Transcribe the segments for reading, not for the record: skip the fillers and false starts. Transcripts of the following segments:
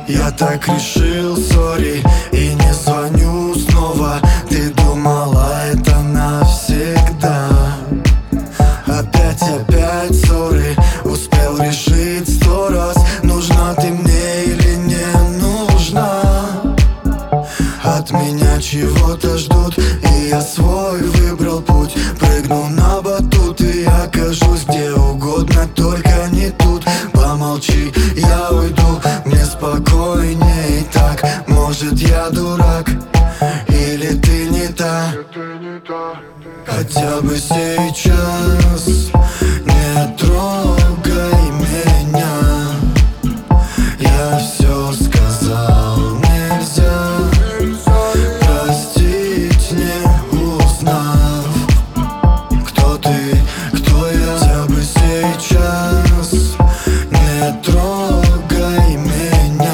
Я так решил, сори, и не звоню снова. Ты думала, это навсегда. Опять, сори, успел решить 100 раз, нужна ты мне или не нужна. От меня чего-то ждут, и я свой выбрал путь. Прыгну на батут и окажусь где угодно, только не тут. Помолчи, я уйду, мне спокойнее и так. Может, я дурак, или ты не та. Хотя бы сейчас не трогай меня. Я все сказал, нельзя простить, не узнав, кто ты, кто я. Хотя бы сейчас не трогай меня.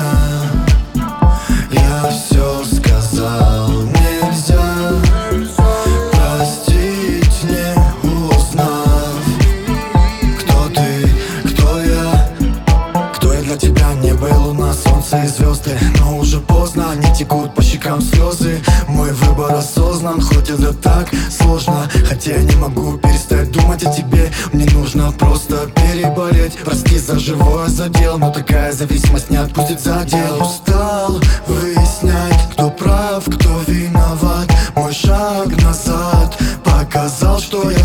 Я все сказал, нельзя простить, не узнав, кто ты, кто я. Кто я для тебя? Небо и луна, солнце и звезды. Но уже поздно, они текут по щекам слезы. Мой выбор осознан, хоть это так сложно. Хотя я не могу перестать думать о тебе. Мне нужно просто переболеть. Прости за живое задел, но такая зависимость не отпустит задел. Устал выяснять, кто прав, кто виноват. Мой шаг назад показал, что я